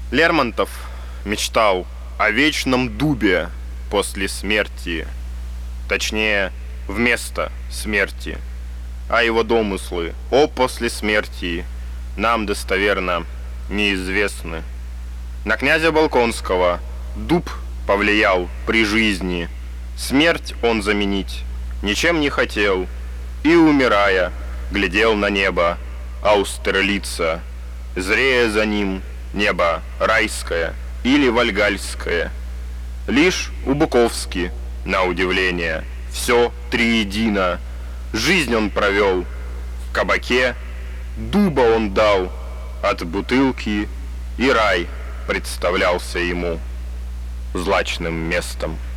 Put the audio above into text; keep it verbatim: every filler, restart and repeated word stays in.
Лермонтов мечтал о вечном дубе после смерти, точнее, вместо смерти, а его домыслы о после смерти нам достоверно неизвестны. На князя Болконского дуб повлиял при жизни, смерть он заменить ничем не хотел, и, умирая, глядел на небо Аустерлица, зрея за ним небо райское или вальгальское. Лишь у Буковски, на удивление, все триедино. Жизнь он провел в кабаке, дуба он дал от бутылки, и рай представлялся ему злачным местом.